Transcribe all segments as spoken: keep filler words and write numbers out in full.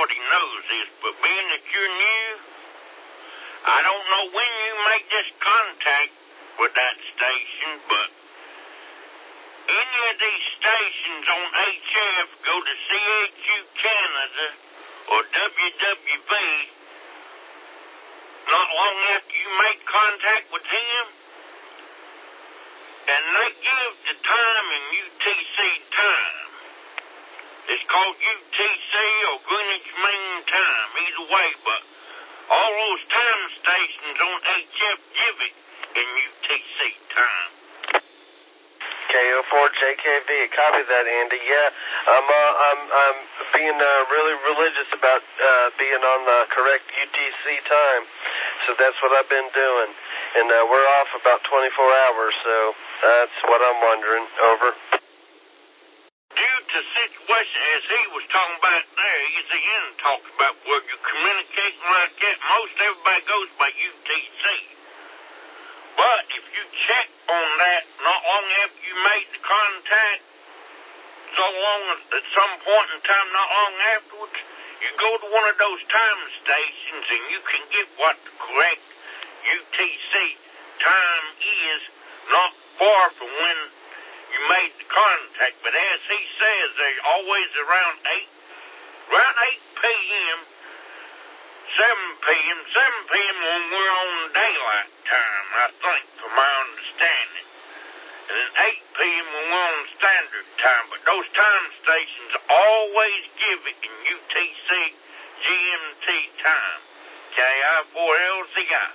everybody knows this, but being that you're new, I don't know when you make this contact with that station, but any of these stations on H F go to C H U Canada or W W B not long after you make contact with him, and they give the time in U T C time. It's called U T C or Greenwich Mean Time, either way, but all those time stations on H F give it in U T C time. K O four J K V, copy that, Andy. Yeah, I'm, uh, I'm, I'm being uh, really religious about uh, being on the correct U T C time, so that's what I've been doing. And uh, we're off about twenty-four hours, so that's what I'm wondering. Over. Due to situation as he was talking about there, he's again talking about where you're communicating like that. Most everybody goes by U T C. But if you check on that not long after you made the contact, so long as at some point in time not long afterwards, you go to one of those time stations and you can get what the correct U T C time is, not far from when you made the contact. But as he says, they're always around eight, around eight p.m., seven p.m., seven p.m. when we're on daylight time, I think, from my understanding. And then eight p.m. when we're on standard time. But those time stations always give it in U T C G M T time. K I four L Z I.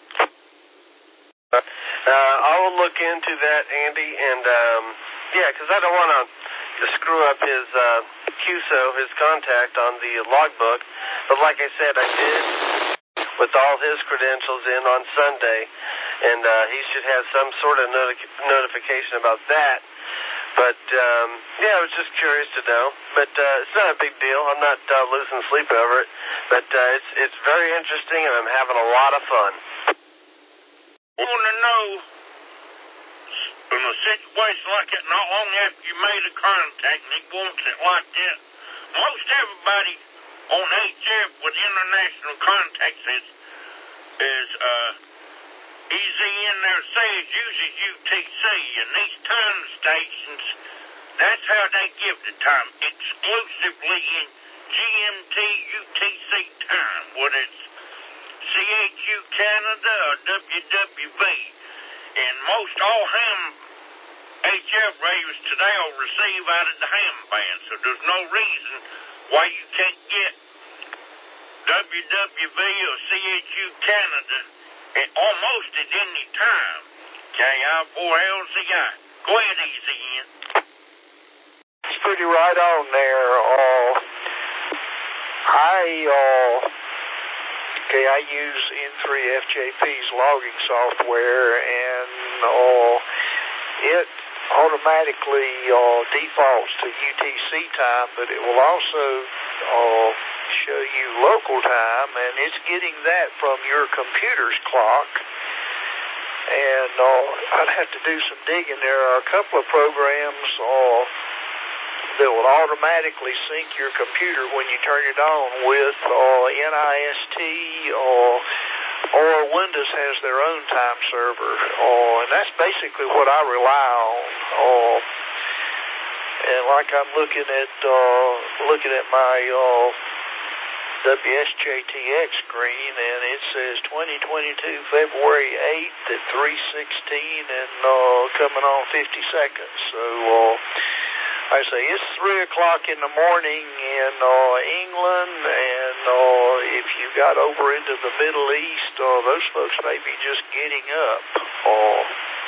Uh, I will look into that, Andy, and, um, yeah, because I don't want to screw up his uh, Q S O, his contact on the logbook. But like I said, I did with all his credentials in on Sunday, and uh, he should have some sort of noti- notification about that. But, um, yeah, I was just curious to know. But uh, it's not a big deal. I'm not uh, losing sleep over it. But uh, it's, it's very interesting, and I'm having a lot of fun. I want to know, in a situation like that, not long after you made a contact and he wants it like that, most everybody on H F with international contacts is, is uh, easy in there says uses U T C, and these time stations, that's how they give the time, exclusively in G M T U T C time, whether it's C H U Canada or W W B. And most all ham H F radios today will receive out of the ham band, so there's no reason why you can't get W W B or C H U Canada at almost at any time. K I four L Z I. Go ahead, easy in. It's pretty right on there. Uh, I, uh, okay, I use N three F J P's logging software, and uh, it automatically uh, defaults to U T C time, but it will also uh, show you local time, and it's getting that from your computer's clock. And uh, I'd have to do some digging. There are a couple of programs uh, that will automatically sync your computer when you turn it on with uh, N I S T, or, or Windows has their own time server, uh, and that's basically what I rely on. Uh, and like I'm looking at uh, looking at my uh, W S J T X screen, and it says twenty twenty-two February eighth at three sixteen and uh, coming on fifty seconds. So uh, I say it's three o'clock in the morning in uh, England, and uh, if you got over into the Middle East, uh, those folks may be just getting up. Uh,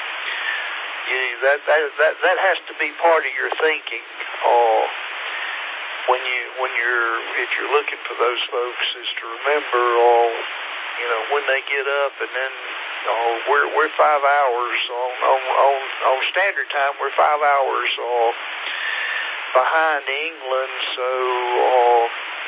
you, that, that that that has to be part of your thinking. Uh, when you when you're if you're looking for those folks, is to remember, uh, you know, when they get up, and then uh, we're we're five hours on on on, on standard time. We're five hours uh, behind England, so uh,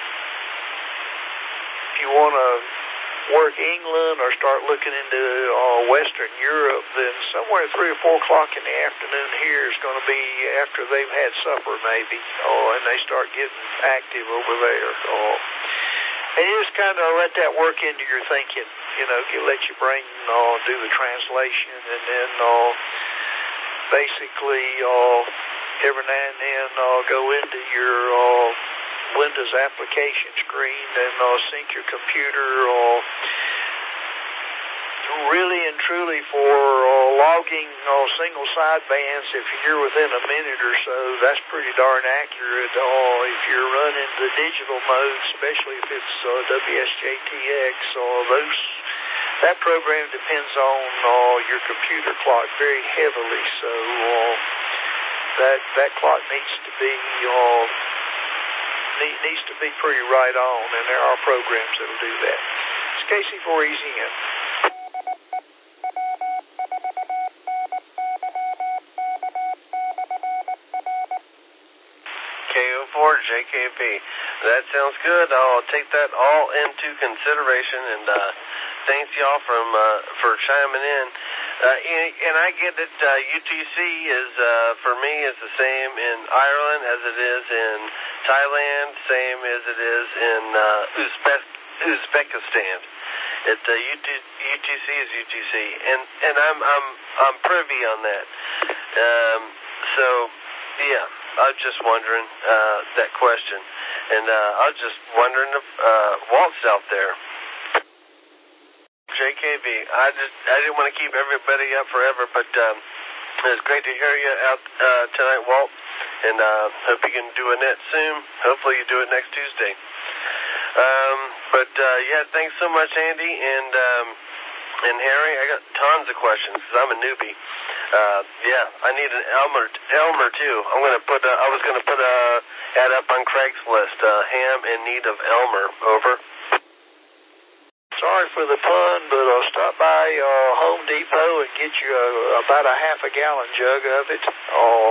if you want to work England or start looking into uh, Western Europe, then somewhere three or four o'clock in the afternoon here is going to be after they've had supper, maybe, uh, and they start getting active over there. Uh, And you just kind of let that work into your thinking, you know, you let your brain uh, do the translation, and then uh, basically uh, every now and then uh, go into your uh, Windows application screen and uh, sync your computer uh, really and truly for uh, logging uh, single sidebands. If you're within a minute or so, that's pretty darn accurate. Uh, if you're running the digital mode, especially if it's uh, W S J T X, uh, those that program depends on uh, your computer clock very heavily. So uh, that that clock needs to be uh, need, needs to be pretty right on, and there are programs that'll do that. It's K C four E Z N. K O four J K B. That sounds good. I'll take that all into consideration, and uh, thanks y'all from uh, for chiming in. Uh, and, and I get that uh, U T C is uh, for me is the same in Ireland as it is in Thailand, same as it is in uh, Uzbek, Uzbekistan. It uh, U T C is U T C, and and I'm I'm I'm privy on that. Um, so yeah. I was just wondering uh, that question, and uh, I was just wondering if uh, Walt's out there. J K B, I just I didn't want to keep everybody up forever, but um, it was great to hear you out uh, tonight, Walt, and uh, hope you can do a net soon. Hopefully you do it next Tuesday. Um, but uh, yeah, thanks so much, Andy, and um, and Harry. I got tons of questions because I'm a newbie. Uh, yeah, I need an Elmer, Elmer too. I'm gonna put. A, I was gonna put a ad up on Craigslist. Uh, ham in need of Elmer. Over. Sorry for the pun, but I'll stop by uh, Home Depot and get you a, about a half a gallon jug of it. Uh,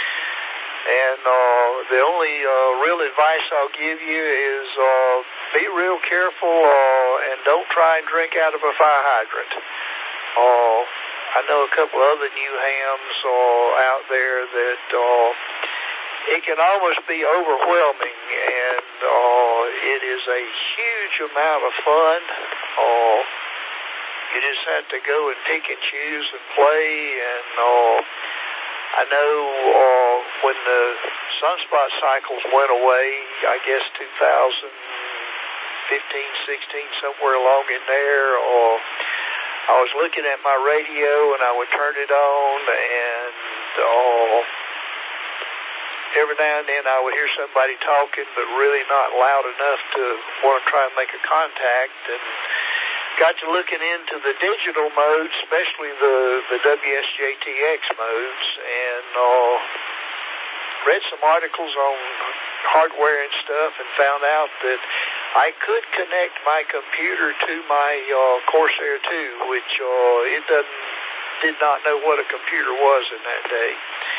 and uh, the only uh, real advice I'll give you is uh, be real careful uh, and don't try and drink out of a fire hydrant. Uh, I know a couple other new hams uh, out there that uh, it can almost be overwhelming, and uh, it is a huge amount of fun. Uh, you just have to go and pick and choose and play, and uh, I know uh, when the sunspot cycles went away, I guess two thousand fifteen, sixteen, somewhere along in there, uh, I was looking at my radio and I would turn it on, and uh, every now and then I would hear somebody talking, but really not loud enough to want to try and make a contact, and got to looking into the digital modes, especially the, the W S J T X modes, and uh, read some articles on hardware and stuff and found out that I could connect my computer to my uh, Corsair two, which uh, it doesn't, did not know what a computer was in that day.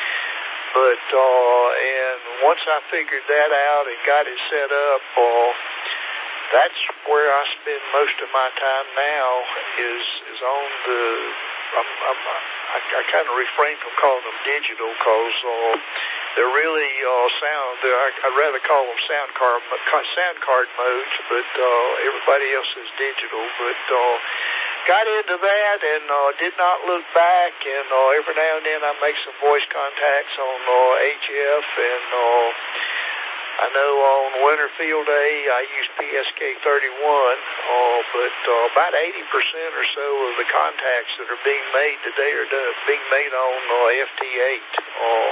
But, uh, and once I figured that out and got it set up, uh, that's where I spend most of my time now is, is on the, I'm, I'm, I, I kind of refrain from calling them digital because uh, they're really uh, sound, they're, I'd rather call them sound card, sound card modes, but uh, everybody else is digital. But uh, got into that and uh, did not look back, and uh, every now and then I make some voice contacts on uh, H F, and uh, I know on Winter Field Day I use P S K thirty-one, uh, but uh, about eighty percent or so of the contacts that are being made today are done, being made on uh, F T eight. Uh,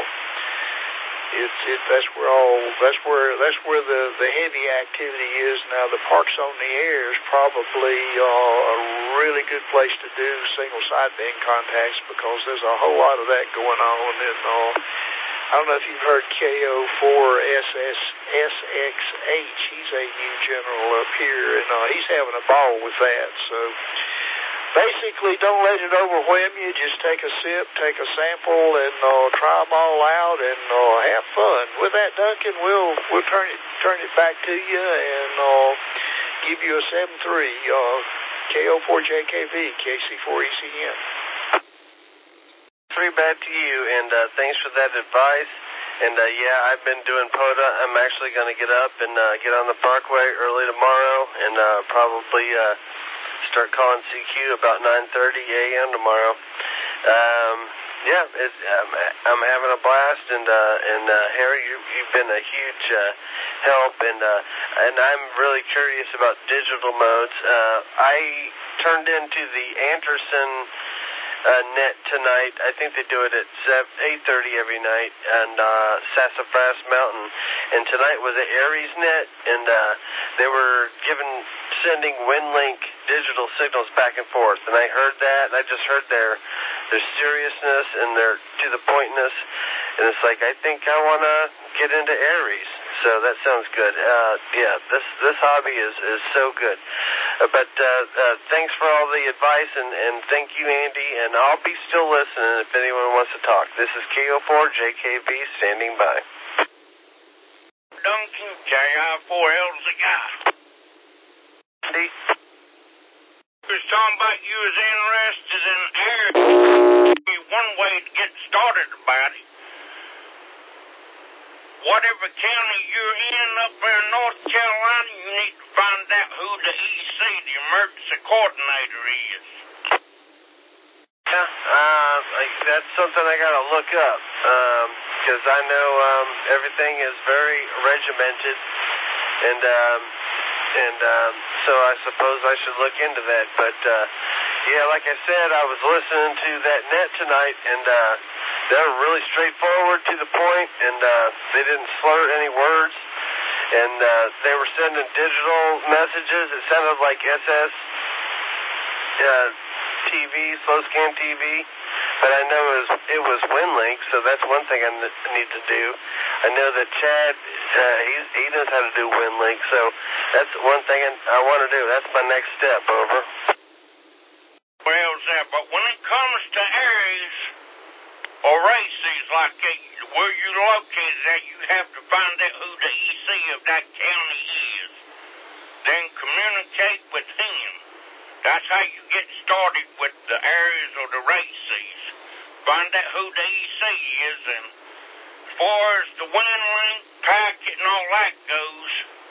it, it, that's where all that's where that's where the, the heavy activity is now. The Parks on the Air is probably uh, a really good place to do single sideband contacts because there's a whole lot of that going on. And uh, I don't know if you've heard K O four S X H. He's a new general up here, and uh, he's having a ball with that. So basically, don't let it overwhelm you. Just take a sip, take a sample, and uh, try them all out, and uh, have fun. With that, Duncan, we'll we'll turn it turn it back to you and uh, give you a seven three uh, K O four J K V K C four E C N. Three back to you, and uh, thanks for that advice. And, uh, yeah, I've been doing P O D A. I'm actually going to get up and uh, get on the Parkway early tomorrow and uh, probably uh, start calling C Q about nine thirty a.m. tomorrow. Um, yeah, it, um, I'm having a blast, and uh, and uh, Harry, you, you've been a huge uh, help, and uh, and I'm really curious about digital modes. Uh, I turned into the Anderson uh, net tonight. I think they do it at eight thirty every night on uh, Sassafras Mountain, and tonight was an Aries net, and uh, they were given sending WinLink digital signals back and forth, and I heard that, and I just heard their their seriousness and their to the pointness, and it's like I think I want to get into Aries. So that sounds good. Uh, yeah, this this hobby is, is so good. Uh, but uh, uh, thanks for all the advice, and, and thank you, Andy. And I'll be still listening if anyone wants to talk. This is K O four J K V standing by. Duncan, K I four L's the guy. Andy? You was talking about you was interested in air. One way to get started about it. Whatever county you're in up there in North Carolina, you need to find out who the E C, the emergency coordinator, is. Yeah, uh, that's something I got to look up, because um, I know um, everything is very regimented, and um, and um, so I suppose I should look into that. But uh, yeah, like I said, I was listening to that net tonight, and uh, they were really straightforward to the point, and uh, they didn't slur any words, and uh, they were sending digital messages. It sounded like S S uh, T V, slow scan T V, but I know it was, it was WinLink, so that's one thing I need to do. I know that Chad, uh, he, he knows how to do WinLink, so that's one thing I, I want to do. That's my next step, over. Well, Zach, but when it comes to areas or races like that, where you're located at, you have to find out who the E C of that county is. Then communicate with him. That's how you get started with the areas or the races. Find out who the E C is, and as far as the WinLink packet and all that goes,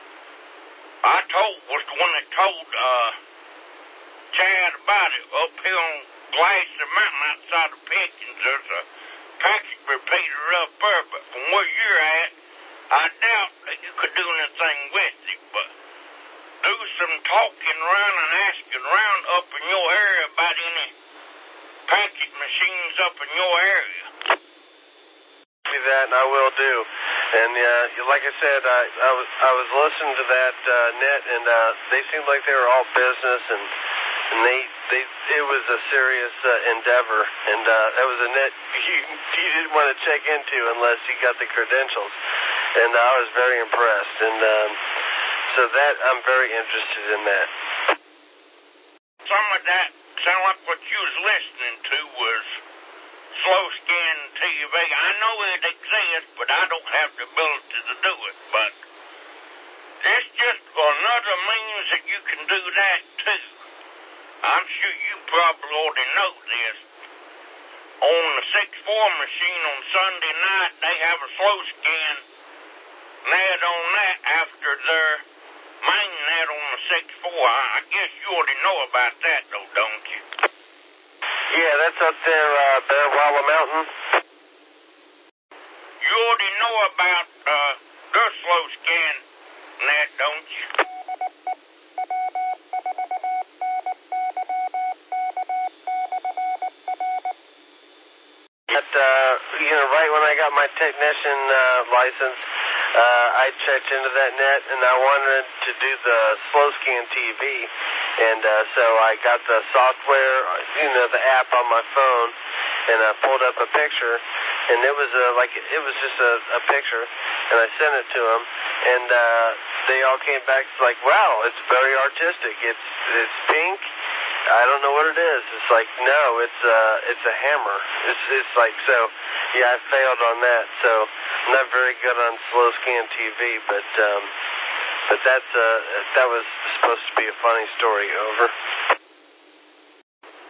I told was the one that told uh, Chad about it up here on Glacier Mountain outside of Pickens. There's a packet repeater up there, but from where you're at, I doubt that you could do anything with it, but do some talking around and asking around up in your area about any packet machines up in your area. Do that, and I will do. And uh, like I said, I, I was I was listening to that uh, net, and uh, they seemed like they were all business, and and they they it was a serious uh, endeavor, and uh, that was a net you you didn't want to check into unless you got the credentials, and I was very impressed, and um, so that I'm very interested in that. Some of that sound like what you was listening to was slow scan T V. I know it exists, but I don't have the ability to do it. But it's just another means that you can do that too. I'm sure you probably already know this. On the six four machine on Sunday night, they have a slow scan net on that after their main net on the six four. I guess you already know about that, though, don't you? Yeah, that's up there, uh, Bear Walla Mountain. You already know about uh, their slow scan net, don't you? But, uh, you know, right when I got my technician uh, license, uh, I checked into that net, and I wanted to do the slow scan T V, and uh, so I got the software, you know, the app on my phone, and I pulled up a picture, and it was a, like it was just a, a picture, and I sent it to them, and uh, they all came back like, wow, it's very artistic. It's it's pink. I don't know what it is. It's like, no, it's uh, it's a hammer. It's it's like, so, yeah, I failed on that. So I'm not very good on slow scan T V, but um, but that's uh, that was supposed to be a funny story. Over.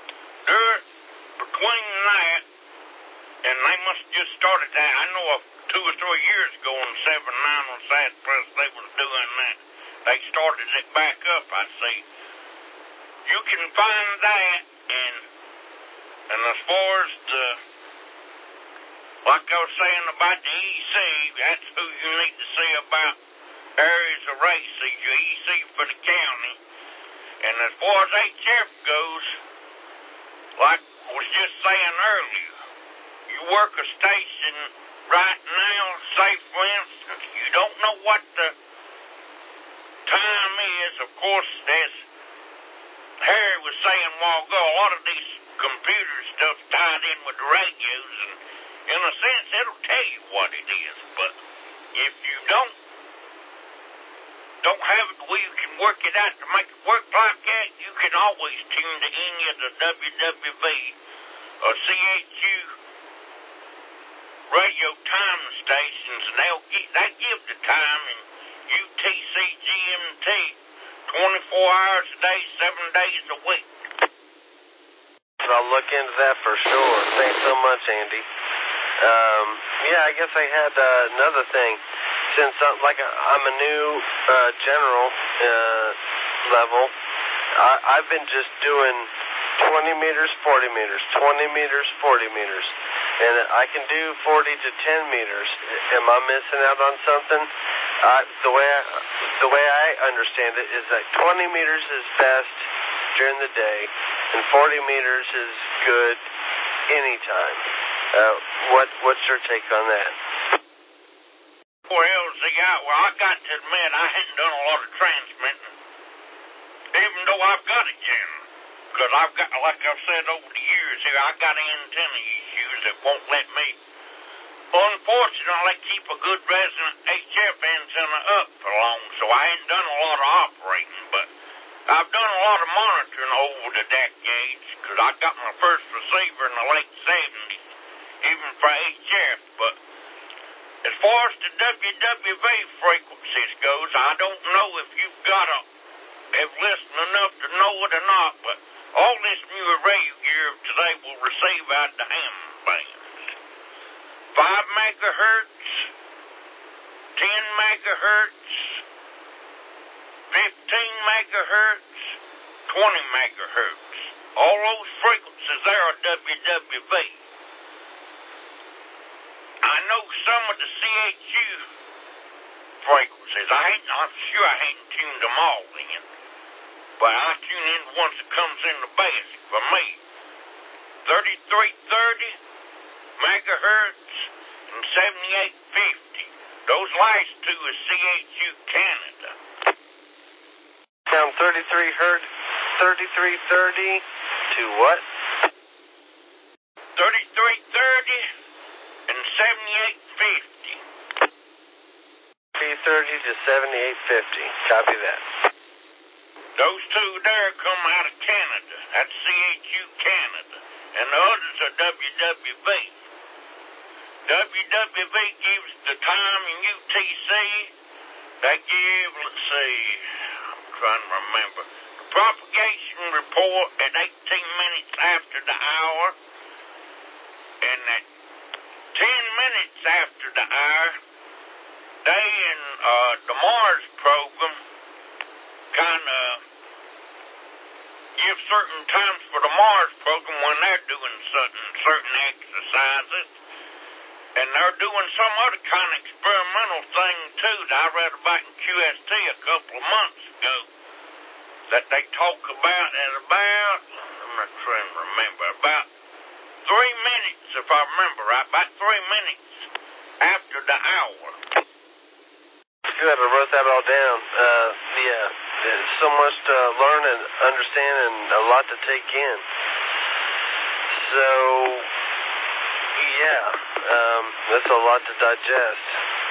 There, between that, and they must have just started that. I know of two two or three years ago in seven nine on Sassafras, they was doing that. They started it back up, I see. You can find that, and and as far as the, like I was saying about the E C, that's who you need to see about areas of races, your E C for the county. And as far as H F goes, like I was just saying earlier, you work a station right now, say for instance, you don't know what the time is. Of course, as Harry was saying a while ago, a lot of these computer stuff tied in with the radios, and in a sense, it'll tell you what it is. But if you don't don't have it where you can work it out to make it work like that, you can always tune to any of the W W V or C H U radio time stations, and they'll get, they give the time in U T C G M T twenty-four hours a day, seven days a week. I'll look into that for sure. Thanks so much, Andy. Um, yeah, I guess I had uh, another thing. Since I'm, like I'm a new uh, general uh, level, I, I've been just doing twenty meters, forty meters, twenty meters, forty meters, and I can do forty to ten meters. Am I missing out on something? Uh, the way I, the way I understand it is that twenty meters is best during the day, and forty meters is good anytime. Uh, what what's your take on that? Well, see, I, well, I got to admit, I hadn't done a lot of transmitting, even though I've got a general. Because I've got, like I've said over the years here, I've got antenna issues that won't let me, unfortunately, keep a good resonant H F antenna up for long, so I hadn't done a lot of operating, but I've done a lot of monitoring over the decades, because I got my first receiver in the late seventies, even for H F, but as far as the W W V frequencies goes, I don't know if you've got to have listened enough to know it or not, but all this newer radio gear today will receive out the ham bands. Five megahertz, ten megahertz, fifteen megahertz, twenty megahertz. All those frequencies there are W W V. I know some of the C H U frequencies. I ain't, I'm sure I hadn't tuned them all in, but I tune in the ones that comes in the basic for me. thirty-three thirty megahertz and seventy-eight fifty. Those last two is C H U Canada. Down thirty-three hertz, thirty-three thirty to what? thirty-three thirty. And seventy-eight fifty. three thirty to seventy-eight fifty. Copy that. Those two there come out of Canada. That's C H U Canada. And the others are W W V. W W V gives the time in U T C. They give, let's see, I'm trying to remember. The propagation report at eighteen minutes after the hour. And at ten minutes after the hour, they in uh, the Mars program kind of give certain times for the Mars program when they're doing certain, certain exercises. And they're doing some other kind of experimental thing, too, that I read about in Q S T a couple of months ago, that they talk about at about, I'm not trying to remember, about three minutes, if I remember right, about three minutes after the hour. Good, I wrote that all down. Uh, yeah, there's so much to learn and understand and a lot to take in. So, yeah, um, that's a lot to digest.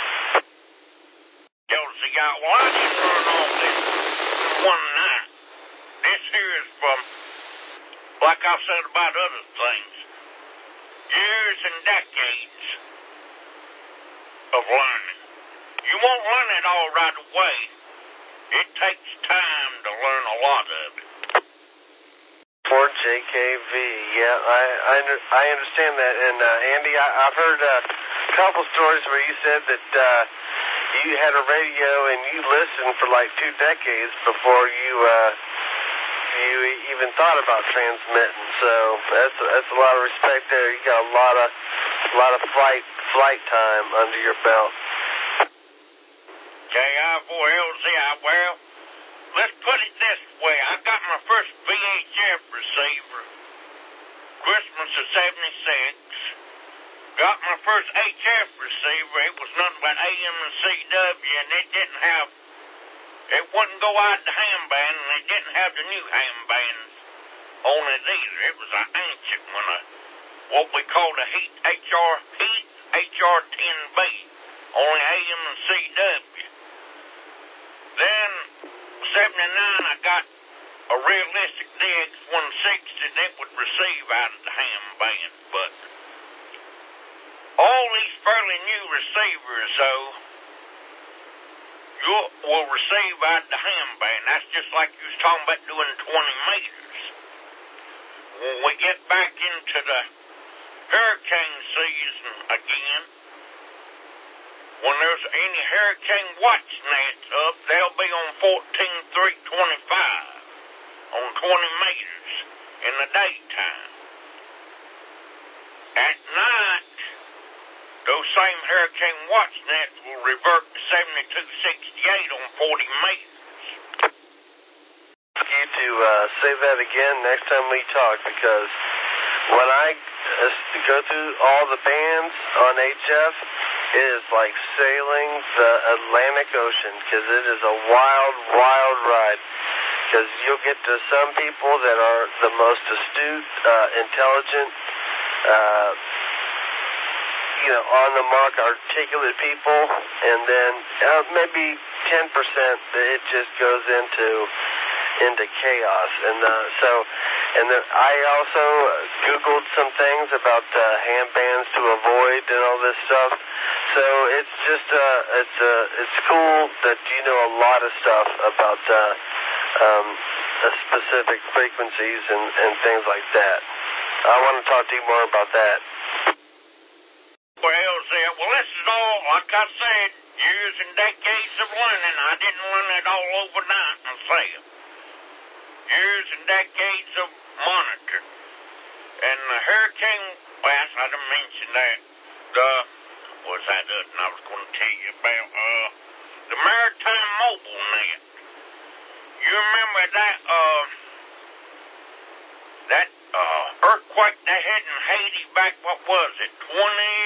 Yo, see, I, well, I didn't learn all this one night. This here is from, like I said about other things, years and decades of learning. You won't learn it all right away. It takes time to learn a lot of it. Fort J K V. Yeah, I I, under, I understand that. And uh, Andy, I, I've heard uh, a couple stories where you said that uh, you had a radio and you listened for like two decades before you uh, you even thought about transmitting. So that's that's a lot of respect there. You got a lot of a lot of flight flight time under your belt. K I four L Z I, well, let's put it this way. I got my first V H F receiver, Christmas of seventy-six. Got my first H F receiver. It was nothing but A M and C W, and it didn't have, it wouldn't go out the ham band, and it didn't have the new ham bands on it either. It was an ancient one, a, what we called a Heat H R, Heat H R ten B, only A M and C W. Then, seventy-nine, I got a realistic D X one sixty that would receive out of the ham band, but all these fairly new receivers, though, you will receive out of the ham band. That's just like you was talking about doing twenty meters. When we get back into the hurricane season again, when there's any hurricane watch nets up, they'll be on fourteen three twenty-five on twenty meters in the daytime. At night, those same hurricane watch nets will revert to seventy-two sixty-eight on forty meters. I need to uh, say that again next time we talk, because when I uh, go through all the bands on H F, it is like sailing the Atlantic Ocean, because it is a wild, wild ride. Because you'll get to some people that are the most astute, uh, intelligent, uh, you know, on the mark, articulate people, and then uh, maybe ten percent it just goes into into chaos. And uh, so, and then I also Googled some things about uh, hand bands to avoid and all this stuff. So it's just uh, it's uh, it's cool that you know a lot of stuff about uh, um, uh, specific frequencies and, and things like that. I want to talk to you more about that. Well, well, this is all, like I said, years and decades of learning. I didn't learn it all overnight myself. Years and decades of monitoring. And the hurricane, well, I didn't mention that. The, what was that other I was going to tell you about? Uh, the Maritime Mobile Net. You remember that, uh, that, uh, earthquake they had in Haiti back, what was it, twenty,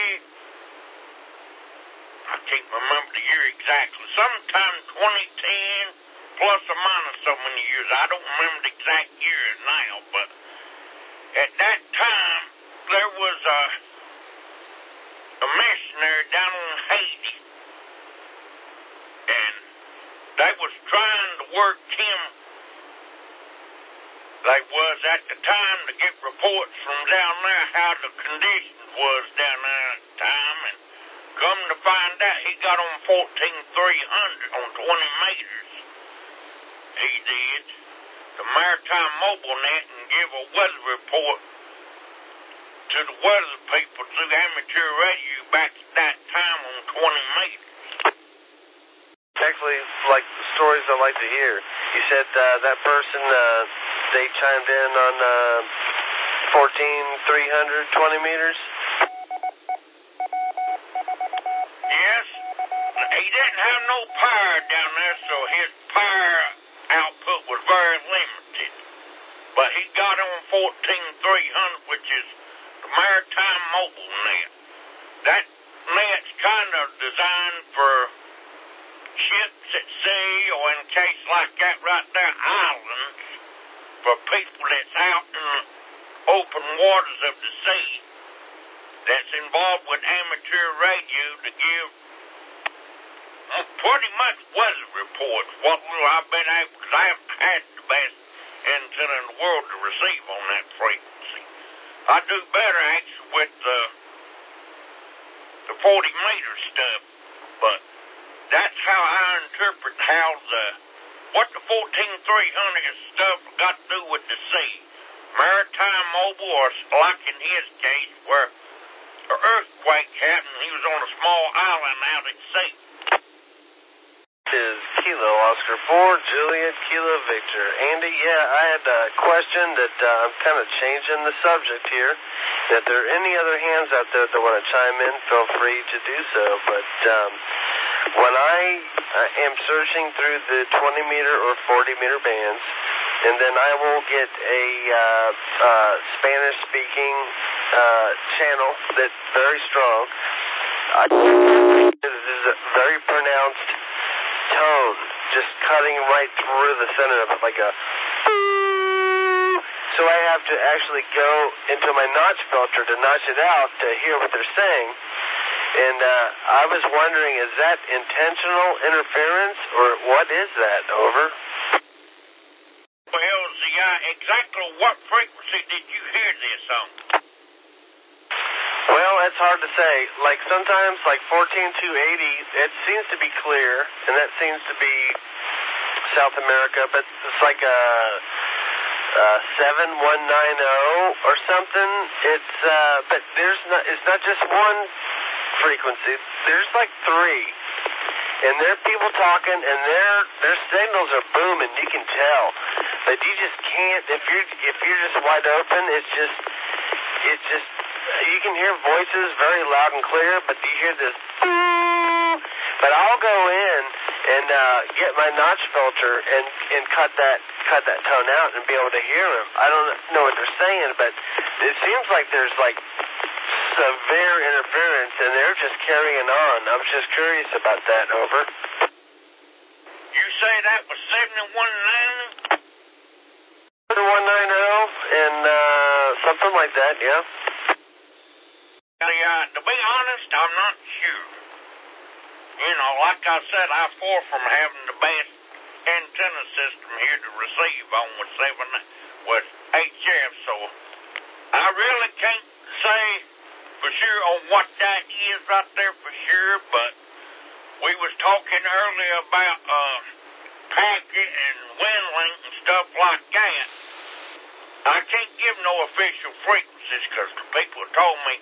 I can't remember the year exactly, sometime twenty ten, plus or minus so many years. I don't remember the exact years now, but at that time, there was a, a missionary down in Haiti, and they was trying to work him, they was at the time, to get reports from down there how the conditions was down there at the time, and come to find out he got on fourteen three hundred on twenty meters. He did. The Maritime Mobile Net, and give a weather report to the weather people through amateur radio back at that time on twenty meters. Actually, like stories I like to hear. You said uh, that person, uh, they chimed in on uh, fourteen three hundred, twenty meters? Yes. He didn't have no power down there, so his power output was very limited. But he got on fourteen three hundred, which is the Maritime Mobile Net. That net's kind of designed for ships at sea, or in case like that right there, islands, for people that's out in the open waters of the sea, that's involved with amateur radio to give pretty much weather reports. What will I've been able, because I haven't had the best antenna in the world to receive on that frequency. I do better actually with the the forty meter stuff, but that's how I interpret how the what the fourteen three hundred stuff got to do with the sea. maritime mobile, or like in his case, where an earthquake happened, he was on a small island out at sea. Is Kilo Oscar four, Juliet, Kilo Victor. Andy, yeah, I had a question that uh, I'm kind of changing the subject here. If there are any other hands out there that want to chime in, feel free to do so. But um, when I uh, am searching through the twenty meter or forty meter bands, and then I will get a uh, uh, Spanish-speaking uh, channel that's very strong. I, this is a very pronounced tone, just cutting right through the center of it, like a. So I have to actually go into my notch filter to notch it out to hear what they're saying. And uh, I was wondering, is that intentional interference, or what is that? Over. Well, see, uh, exactly what frequency did you hear this on? Well, it's hard to say. Like sometimes, like fourteen two eighty, it seems to be clear, and that seems to be South America, but it's like a, a seven one nine zero or something. It's uh, but there's not. It's not just one frequency. There's like three, and there are people talking, and their their signals are booming. You can tell, but you just can't. If you're if you're just wide open, it's just it's just. You can hear voices very loud and clear, but you hear this. But I'll go in and uh, get my notch filter and, and cut that cut that tone out and be able to hear them. I don't know what they're saying, but it seems like there's like severe interference, and they're just carrying on. I'm just curious about that. Over. You say that was seventy-one ninety? one ninety and uh, something like that, yeah. See, uh, to be honest, I'm not sure. You know, like I said, I fought from having the best antenna system here to receive on with seven with H F, so I really can't say for sure on what that is right there for sure, but we was talking earlier about uh, packet and wind link and stuff like that. I can't give no official frequencies because the people told me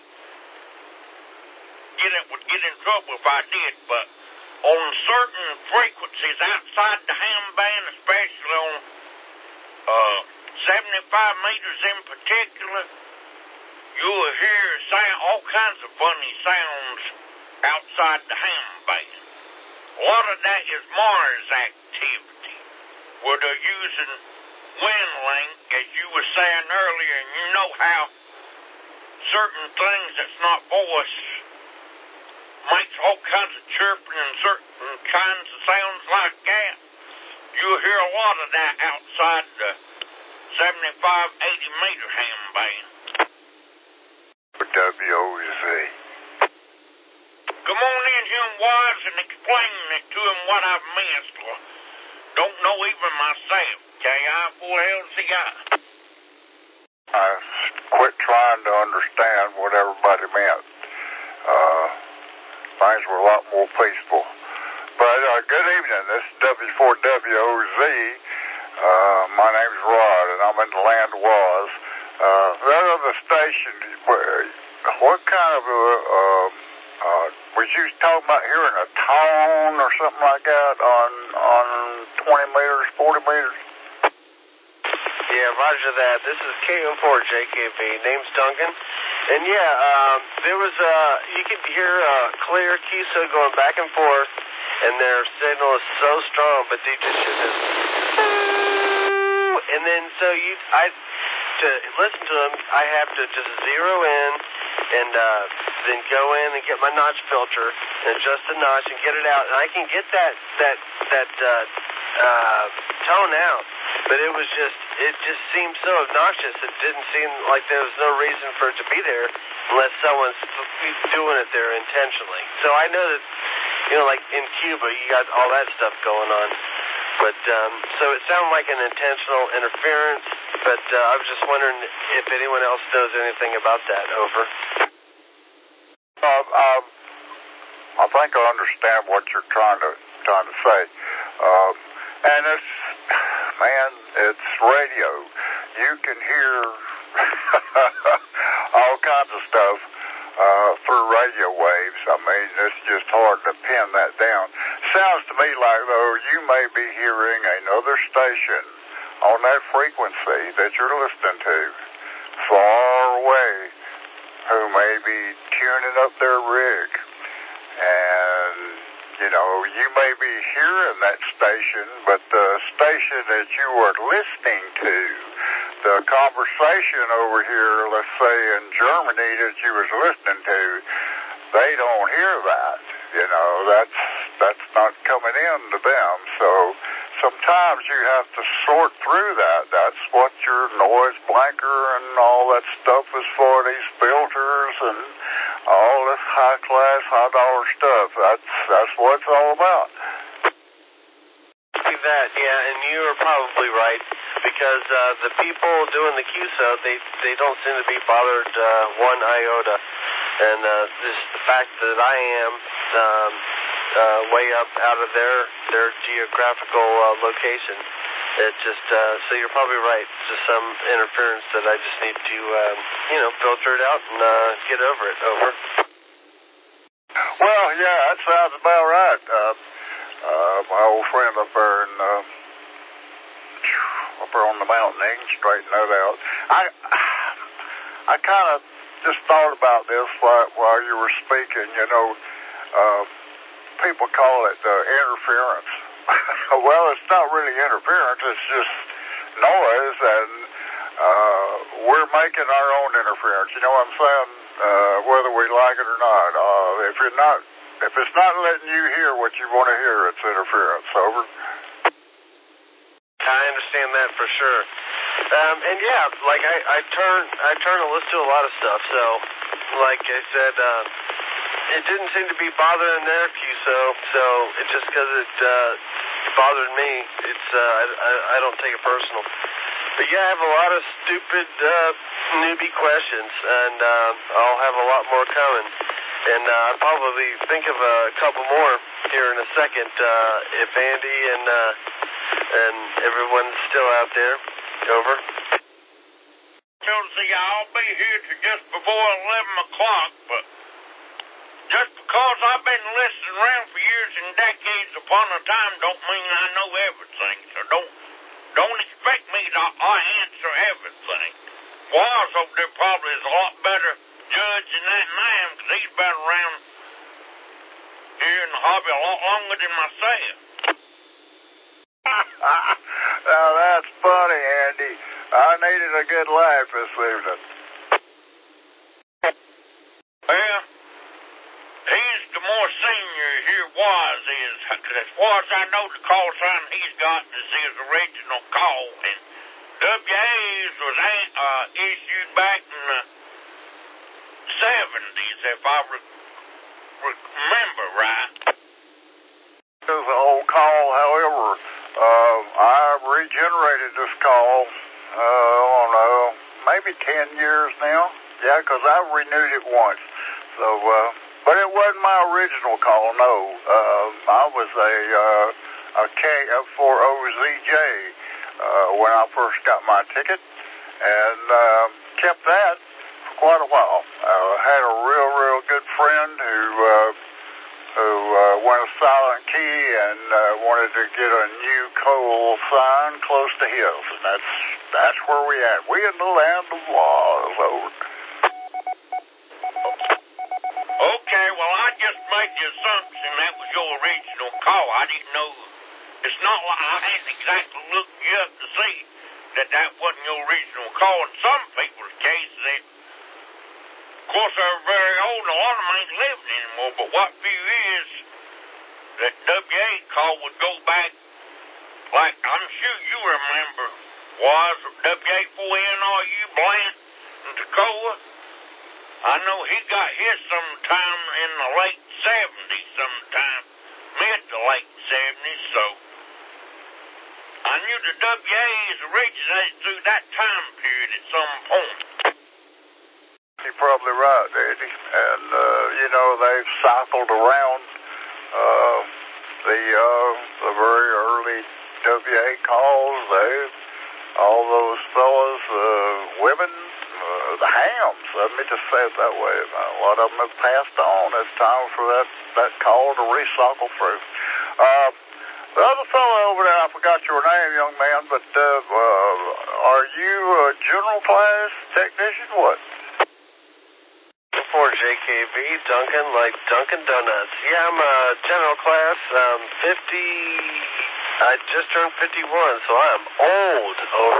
Get it, would get in trouble if I did, but on certain frequencies outside the ham band, especially on uh, seventy-five meters in particular, you'll hear sound, all kinds of funny sounds outside the ham band. A lot of that is Mars activity, where they're using wind link, as you were saying earlier, and you know how certain things that's not voice makes all kinds of chirping and certain kinds of sounds like that. You'll hear a lot of that outside the seventy-five, eighty meter ham band. W O Z. Come on in here, Wise, and explain it to him what I've missed. Don't know even myself. K I four L Z I. I quit trying to understand what everybody meant. Uh... Things were a lot more peaceful. But uh, good evening. This is W four W O Z. Uh, my name's Rod, and I'm in the land of Oz. Uh, that other station, what kind of a, uh, uh, was you talking about hearing a tone or something like that on, on twenty meters, forty meters? Yeah, roger that. This is K O four J K V. Name's Duncan. And yeah, um, there was, uh, you could hear uh, clear Q S O going back and forth, and their signal is so strong, but they just hear this. And then, so you, I, to listen to them, I have to just zero in and uh, then go in and get my notch filter and adjust the notch and get it out. And I can get that, that, that, uh, uh, tone out. But it was just, it just seemed so obnoxious. It didn't seem like there was no reason for it to be there unless someone's doing it there intentionally. So I know that, you know, like in Cuba, you got all that stuff going on. But, um, so it sounded like an intentional interference, but uh, I was just wondering if anyone else knows anything about that. Over. Uh, um, I think I understand what you're trying to, trying to say. Uh, and it's, man, it's radio. You you can hear all kinds of stuff uh, through radio waves. I mean, it's just hard to pin that down. Sounds to me like, though, you may be hearing another station on that frequency that you're listening to far away who may be tuning up their rig. And, you know, you may be hearing that station, but the station that you are listening to, the conversation over here, let's say in Germany that you was listening to, they don't hear that. You know, that's that's not coming in to them. So sometimes you have to sort through that. That's what your noise blanker and all that stuff is for, these filters and all this high-class, high-dollar stuff. That's, that's what it's all about. See that, yeah, and you are probably right, because uh, the people doing the Q S O, they, they don't seem to be bothered uh, one iota. And uh, this, the fact that I am um, uh, way up out of their their geographical uh, location, it just uh, so you're probably right. It's just some interference that I just need to um, you know filter it out and uh, get over it. Over. Well, yeah, that sounds about right. Uh, uh, my old friend up there in uh, up there on the mountain, he can straighten that out. I I kind of just thought about this while, while you were speaking. You know, uh, people call it uh, interference. Well, it's not really interference. It's just noise, and uh, we're making our own interference. You know what I'm saying? Uh, whether we like it or not. Uh, if you're not, if it's not letting you hear what you want to hear, it's interference. Over. I understand that for sure. Um, and yeah, like I, I turn, I turn and listen to a lot of stuff. So, like I said, uh, it didn't seem to be bothering their Q S O. So it just because it uh, bothered me, it's uh, I, I, I don't take it personal. But yeah, I have a lot of stupid uh, newbie questions, and uh, I'll have a lot more coming. And uh, I'll probably think of a couple more here in a second uh, if Andy and uh, and everyone's still out there. Over. Chelsea, I'll be here to just before eleven o'clock, but just because I've been listening around for years and decades upon a time don't mean I know everything. So don't don't expect me to I answer everything. Was over there probably is a lot better judge than that than I am, because he's been around here in the hobby a lot longer than myself. Now that's funny, Andy. I needed a good laugh this evening. Well, he's the more senior here was is, because as far as I know, the call sign he's got is his original call, and W A's was uh, issued back in the seventies, if I re- remember right. It was an old call, however. Uh, I regenerated this call, uh, I don't know, maybe ten years now. Yeah, because I renewed it once. So, uh, but it wasn't my original call, no. Uh, I was a, uh, a K F four O Z J uh, when I first got my ticket, and uh, kept that for quite a while. I uh, had a real, real good friend who... Uh, who uh, went a silent key and uh, wanted to get a new coal sign close to his. And that's that's where we at. We in the land of laws. Over. Okay, well, I just made the assumption that was your original call. I didn't know. It's not like I hadn't exactly looked you up to see that that wasn't your original call. In some people's cases, it of course, they're very old, and a lot of them ain't living anymore, but what few is that W A call would go back, like I'm sure you remember, was W A four N R U Blant in Toccoa. I know he got his sometime in the late seventies, sometime, mid to late seventies, so I knew the W A's originated through that time period at some point. You're probably right, Eddie. And, uh, you know, they've cycled around uh, the uh, the very early W A calls. They've all those fellas, uh, women, uh, the hams, let me just say it that way. Uh, a lot of them have passed on. It's time for that, that call to recycle through. Uh, the other fellow over there, I forgot your name, young man, but uh, uh, are you a general class technician? What? For J K B, Duncan, like Dunkin' Donuts. Yeah, I'm a general class, um, fifty, I just turned fifty-one, so I'm old, over.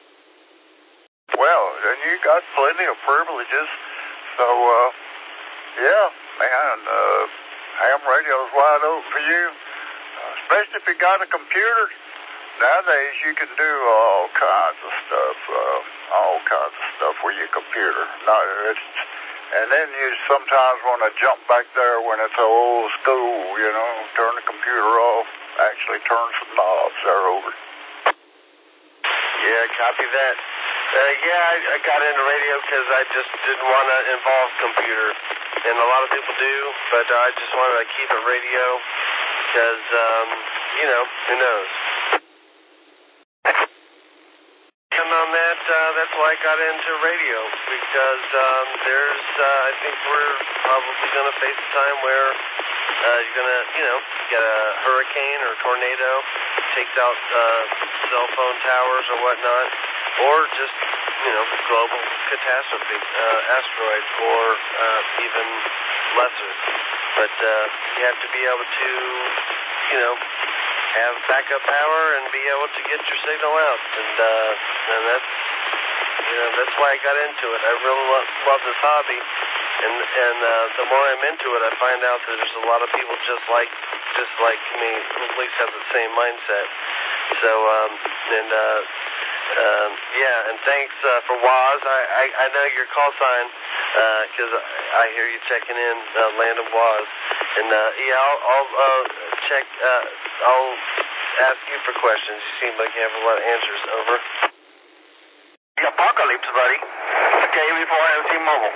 Well, then you got plenty of privileges, so, uh, yeah, man, uh, ham radio's wide open for you, uh, especially if you got a computer. Nowadays, you can do all kinds of stuff, uh, all kinds of stuff with your computer. No, it's... And then you sometimes want to jump back there when it's old school, you know, turn the computer off, actually turn some knobs there over. Yeah, copy that. Uh, yeah, I, I got into radio because I just didn't want to involve computer. And a lot of people do, but I just wanted to keep it radio because, um, you know, who knows. And on that, uh, that's why I got into radio, because um, there's, uh, I think we're probably going to face a time where uh, you're going to, you know, get a hurricane or tornado, takes out uh, cell phone towers or whatnot, or just, you know, global catastrophe, uh, asteroid, or uh, even lesser. But uh, you have to be able to, you know, have backup power and be able to get your signal out, and uh, and that's you know that's why I got into it. I really love, love this hobby, and and uh, the more I'm into it, I find out that there's a lot of people just like just like me, who at least have the same mindset. So um, and uh, um, yeah, and thanks uh, for Woz. I, I I know your call sign because uh, I, I hear you checking in, uh, Land of Woz, and uh, yeah, I'll, I'll uh, check. Uh, I'll ask you for questions. You seem like you have a lot of answers. Over. The apocalypse, buddy. K B four M C Mobile.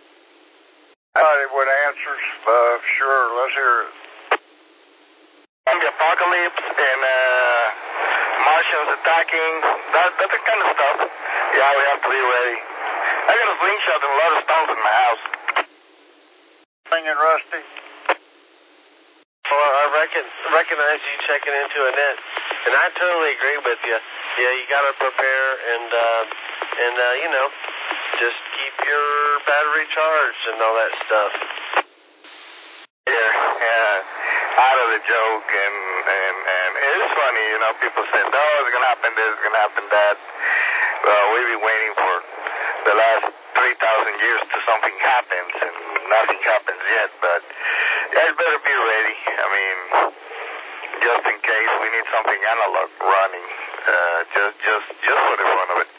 Howdy, with answers? Uh, sure, let's hear it. And the apocalypse and uh, Martians attacking, that, that kind of stuff. Yeah, we have to be ready. I got a slingshot and a lot of stones in my house. Singing Rusty? Well, I reckon, recognize you checking into a net, and I totally agree with you. Yeah, you got to prepare and, uh, and uh, you know, just keep your battery charged and all that stuff. Yeah, yeah, out of the joke, and, and, and it's funny, you know, people say, oh, it's going to happen this, it's going to happen that. Well, we've been waiting for the last three thousand years till something happens, and nothing happens yet, but you guys better be ready. I mean, just in case we need something analog running, uh, just, just, just for the fun of it.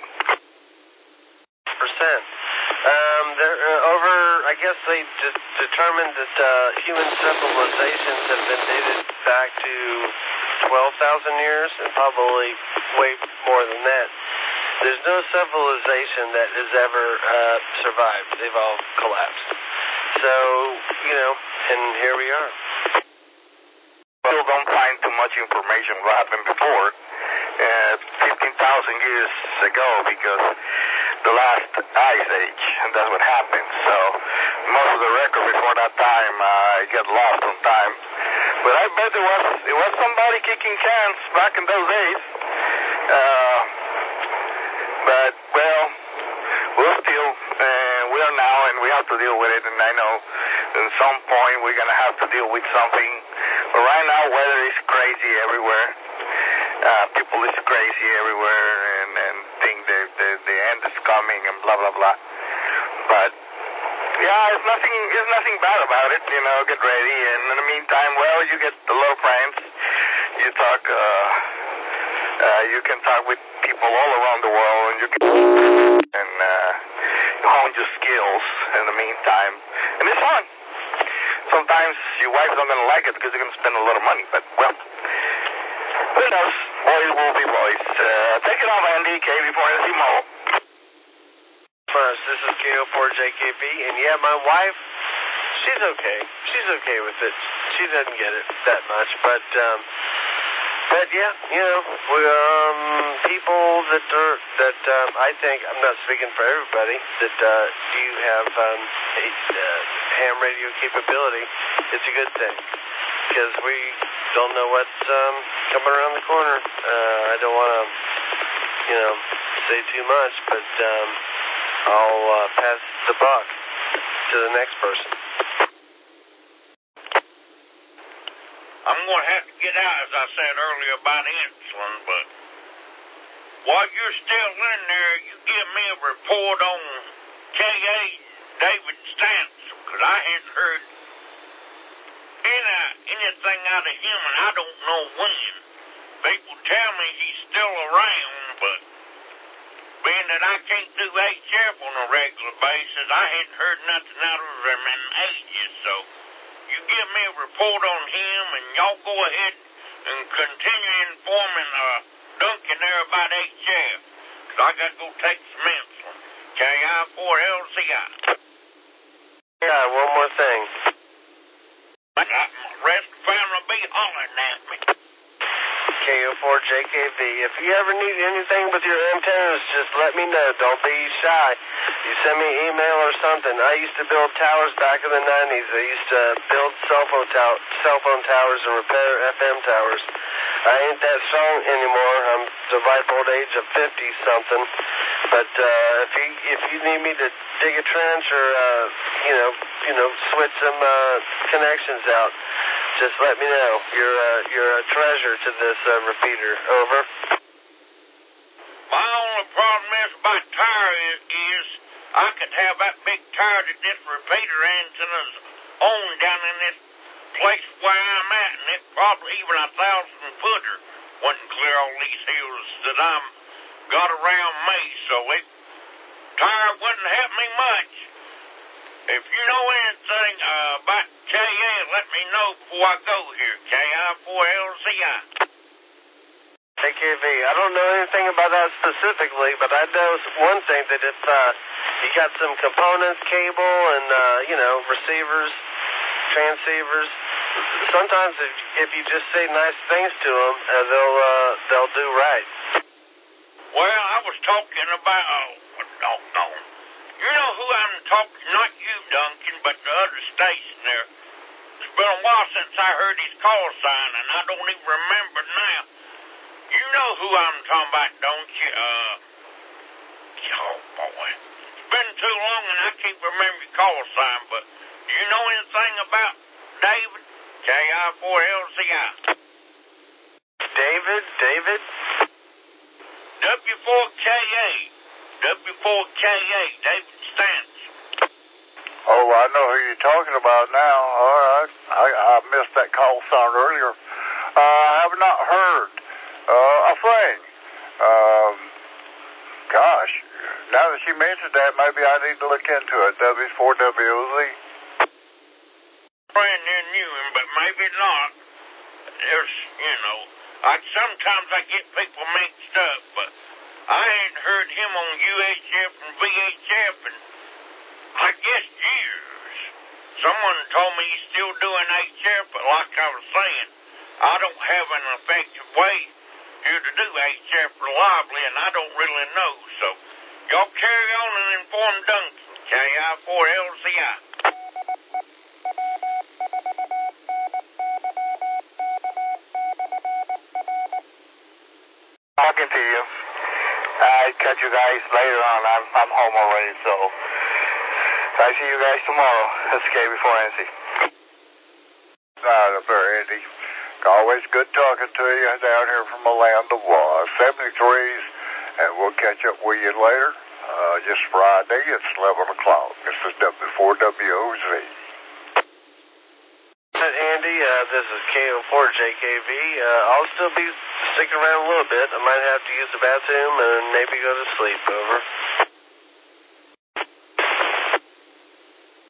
Percent. Um, there, uh, over, I guess they de- determined that uh, human civilizations have been dated back to twelve thousand years, and probably way more than that. There's no civilization that has ever uh, survived. They've all collapsed. So, you know, and here we are. Still don't find too much information what happened before, uh, fifteen thousand years ago, because the last ice age, and that's what happened. So most of the record before that time uh, get lost on time. But I bet it was it was somebody kicking cans back in those days. Uh, but well, we're still uh, we are now, and we have to deal with it. And I know at some point we're gonna have to deal with something. But right now, weather is crazy everywhere. Uh, people is crazy everywhere, and, and think that the, the end is coming, and blah blah blah. But yeah, it's nothing. It's nothing bad about it. You know, get ready. And in the meantime, well, you get a lot of friends. You talk. Uh, uh, you can talk with people all around the world, and you can and uh, hone your skills in the meantime, and it's fun. Sometimes your wife's not gonna like it because you're gonna spend a lot of money, but well, who knows? Boys will be boys. Uh, take it off, Andy. K B four M C Mobile. First, this is K O four J K B, and yeah, my wife, she's okay. She's okay with it. She doesn't get it that much, but um, but yeah, you know, we, um, people that are, that um, I think, I'm not speaking for everybody, that uh, do have um, a, uh, ham radio capability, it's a good thing. Because we don't know what's um, coming around the corner. Uh, I don't want to, you know, say too much, but um, I'll uh, pass the buck to the next person. I'm going to have to get out, as I said earlier, about insulin, but while you're still in there, you give me a report on K A David Stanton, because I hadn't heard any, anything out of him, and I don't know when. People tell me he's still around, but being that I can't do H F on a regular basis, I hadn't heard nothing out of him in ages, so you give me a report on him, and y'all go ahead and continue informing uh, Duncan there about H F, because I got to go take some insulin. K I four L Z I. Yeah, one more thing. I got my rest of the family be hollering at me. K O four J K V. If you ever need anything with your antennas, just let me know. Don't be shy. You send me an email or something. I used to build towers back in the nineties. I used to build cell phone, tow- cell phone towers and repair F M towers. I ain't that strong anymore. I'm the ripe old age of fifty-something. But uh, if you if you need me to dig a trench or uh, you know you know switch some uh, connections out, just let me know. You're uh, you're a treasure to this uh, repeater. Over. My only problem is about tire is, is I could have that big tire that this repeater antenna's on down in this place where I'm at, and it probably even a thousand footer wouldn't clear all these hills that I'm got around me, so it tire wouldn't help me much. If you know anything uh, about K A, let me know before I go here. K I four L Z I. K K V. I don't know anything about that specifically, but I know one thing, that if uh, you got some components, cable, and uh, you know receivers, transceivers, sometimes if, if you just say nice things to them, uh, they'll uh, they'll do right. Well, I was talking about, oh, no, no. You know who I'm talking, not you, Duncan, but the other station there. It's been a while since I heard his call sign, and I don't even remember now. You know who I'm talking about, don't you? Uh, oh, boy. It's been too long, and I can't remember your call sign, but do you know anything about David? K I four L Z I. David? David? W four K A. W four K A. David Stanton. Oh, I know who you're talking about now. All right. I, I missed that call sign earlier. Uh, I have not heard uh, a thing. Um, gosh, now that you mentioned that, maybe I need to look into it. W four W Z. Brand new, but maybe not. There's, you know, I sometimes I get people mixed up, but I ain't heard him on U H F and V H F in, I guess, years. Someone told me he's still doing H F, but like I was saying, I don't have an effective way here to do H F reliably, and I don't really know. So y'all carry on and inform Duncan. K I four L Z I. Talking to you. I catch you guys later on. I'm I'm home already, so I see you guys tomorrow. That's K before N C. Not up there, Andy. Always good talking to you down here from the land of was. seventy-threes, and we'll catch up with you later. Uh, just Friday, it's eleven o'clock. This is W four W Z. Andy, uh, this is K O four J K V. Uh, I'll still be sticking around a little bit. I might have to use the bathroom and maybe go to sleep. Over.